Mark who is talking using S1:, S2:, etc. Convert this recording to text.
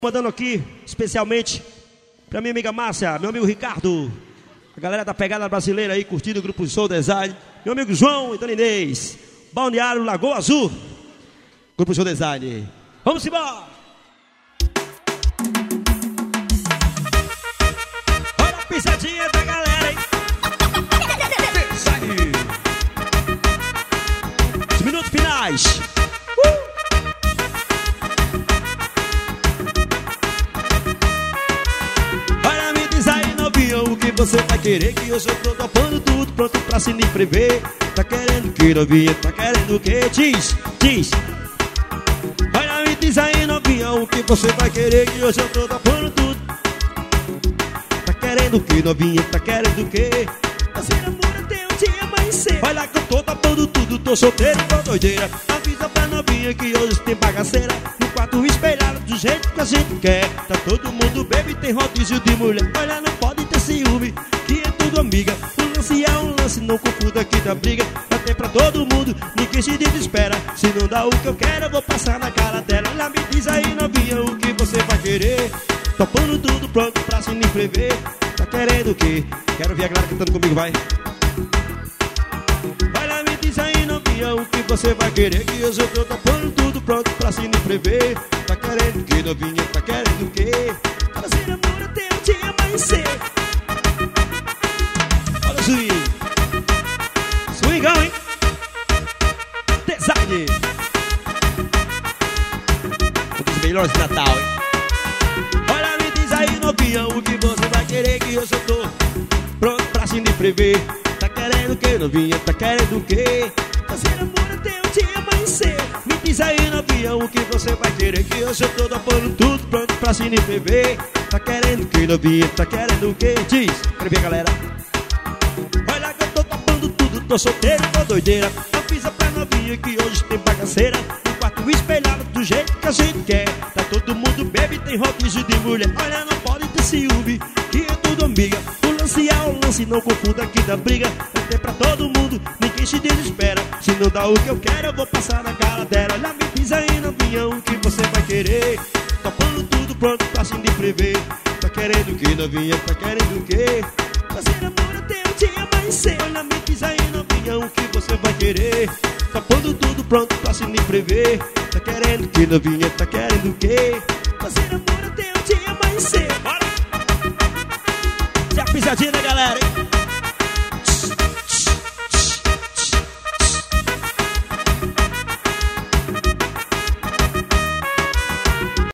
S1: Mandando aqui, especialmente, pra minha amiga Márcia, meu amigo Ricardo, a galera da Pegada Brasileira aí, curtindo o grupo Soul Design, meu amigo João e Dona Inês, Balneário Lagoa Azul, grupo Soul Design. Vamos embora! Olha a pisadinha da galera, hein? Design. Os minutos finais. O que você vai querer, que hoje eu tô topando tudo, pronto pra se me prever. Tá querendo que novinha, tá querendo o que? Diz. Olha, me diz aí novinha, o que você vai querer, que hoje eu tô topando tudo. Tá querendo que novinha, tá querendo o que? Você namora até um dia amanhecer. Olha que eu tô topando tudo, tô solteiro e tô doideira. Avisa pra novinha que hoje tem bagaceira. No quarto espelhado do jeito que a gente quer. Tá todo mundo bebe, tem rodízio de mulher. Olha, não pode ter ciúme, que é tudo amiga. O lance é um lance, não confunda que dá briga. Até pra todo mundo, ninguém se desespera. Se não dá o que eu quero, eu vou passar na cara dela. Ela me diz aí novinha, o que você vai querer. Topando tudo, pronto pra se me prever. Tá querendo o quê? Quero ver a galera cantando comigo, vai. Olha, me diz aí novinha, o que você vai querer, que hoje eu tô topando tudo, pronto pra se me prever. Tá querendo o quê, novinha? Tá querendo o quê? Fazer amor até o dia amanhecer. Olha o swing. Swingão, hein? Design. Um dos melhores de Natal, hein? Olha, me diz aí novinha, o que você vai querer, que hoje eu tô pronto pra se me prever. Tá querendo o que, novinha? Tá querendo o quê? Fazer amor até o dia amanhecer. Me diz aí novinha, o que você vai querer, que hoje eu tô topando tudo, pronto pra se me prever. Tá querendo o que, novinha? Tá querendo o quê? Diz, quero ver galera. Olha que eu tô topando tudo, tô solteiro, tô doideira. Avisa pra novinha que hoje tem bagaceira. No quarto espelhado do jeito que a gente quer. Tá todo mundo bebe, tem rodízio de mulher. Olha, não pode ter ciúme, que é tudo amiga. O lance é o lance, não confunda que dá briga. Até pra todo mundo, ninguém se desespera. Se não dá o que eu quero, eu vou passar na cara dela. Olha, me diz aí novinha, o que você vai querer. Topando tudo, pronto pra se me prever. Tá querendo o que, novinha? Tá querendo o quê? Fazer amor até o dia amanhecer. Olha, me diz aí novinha, o que você vai querer. Topando tudo, pronto pra se me prever. Tá querendo o que, novinha? Tá querendo o quê? Fazer amor até o dia amanhecer. Bora! Já pisadinha, né, galera, hein?